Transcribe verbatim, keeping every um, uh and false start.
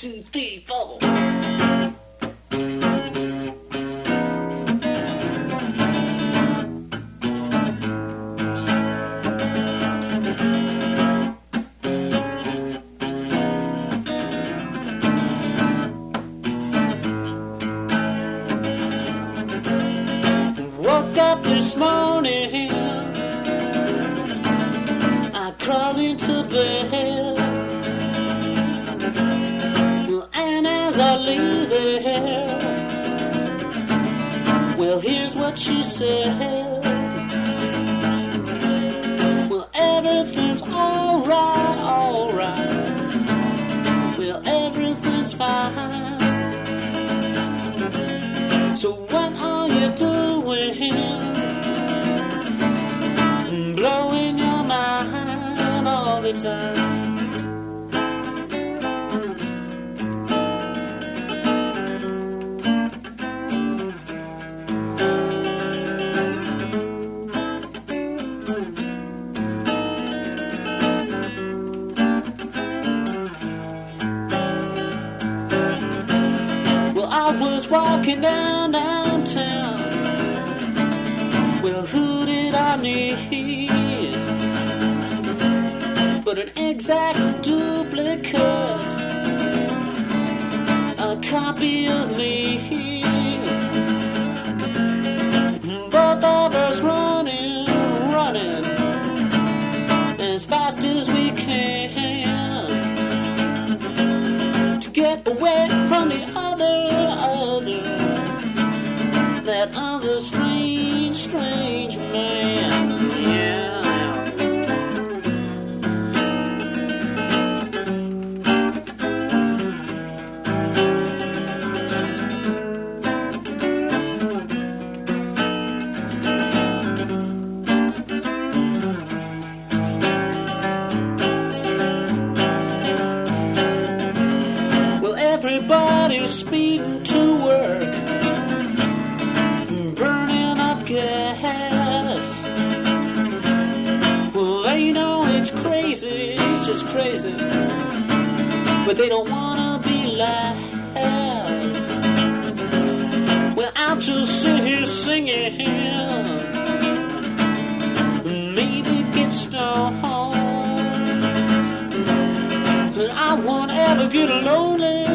two, three, four. Woke up this morning, I crawled into bed. Well, and as I lay there, well, here's what she said. Well, everything's alright, alright. Well, everything's fine. So what are you doing? Blowing your mind all the time. Well, I was walking down downtown. Well, who did I need but an exact duplicate, a copy of me? Both of us running, running as fast as we can to get away from the other, other, that other strange, strange man. Yeah. Well, everybody's speeding to work, burning up gas. Well, they know it's crazy, just crazy, but they don't wanna be last. Well, I'll just sit here singing, maybe get stoned, but I won't ever get lonely.